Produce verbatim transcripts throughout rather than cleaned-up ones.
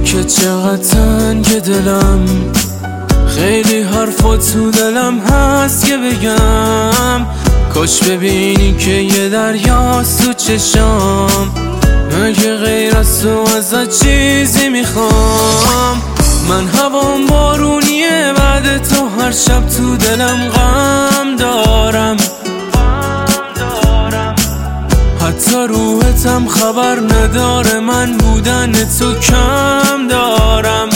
که چقدر تنگ دلم، خیلی حرفا تو دلم هست که بگم. کاش ببینی که یه دریاست تو چشام، مگه غیر از تو ازت چیزی میخوام؟ من هوام بارونیه بعد تو، هر شب تو دلم غم دارم. حتی روحتم خبر نداره، من بودن تو کم دارم.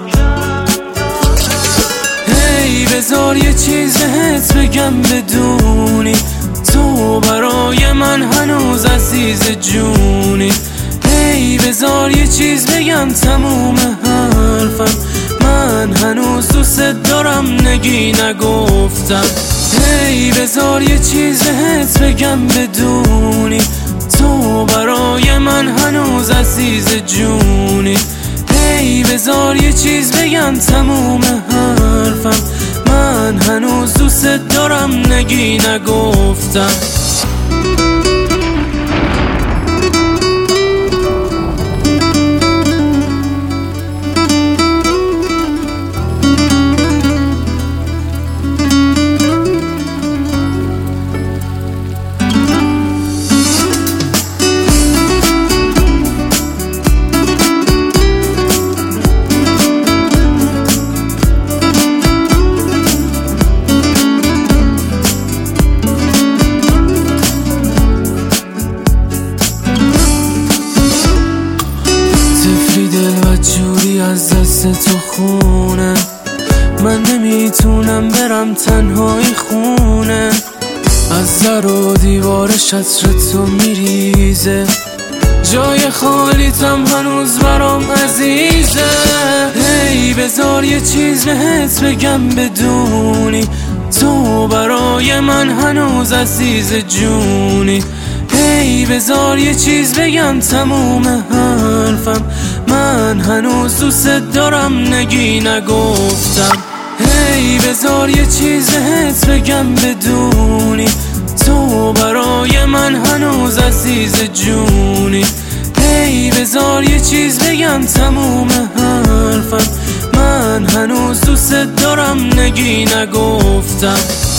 هی بذار یه چیز بهت بگم بدونی، تو برای من هنوز عزیز جونی. هی بذار یه چیز بگم تموم حرفم، من هنوز دوست دارم نگی نگفتم. هی بذار یه چیز بهت بگم بدونی، تو برای من هنوز عزیز جونی. هی بذار یه چیز بگم تموم حرفم، من هنوز دوست دارم نگی نگفتم. جوری از دست تو خونه، من نمیتونم برم تنهایی خونه. از در و دیوار شطر تو میریزه، جای خالیتم هنوز برام عزیزه. هی بذار یه چیز بهت بگم بدونی، تو برای من هنوز عزیز جونی. هی بذار یه چیز بگم تموم حرفم، من هنوز دوست دارم نگی نگفتم. هی بذار یه چیز بهت بگم بدونی، تو برای من هنوز عزیز جونی. هی بذار یه چیز بگم تموم حرفم، من هنوز دوست دارم نگی نگفتم.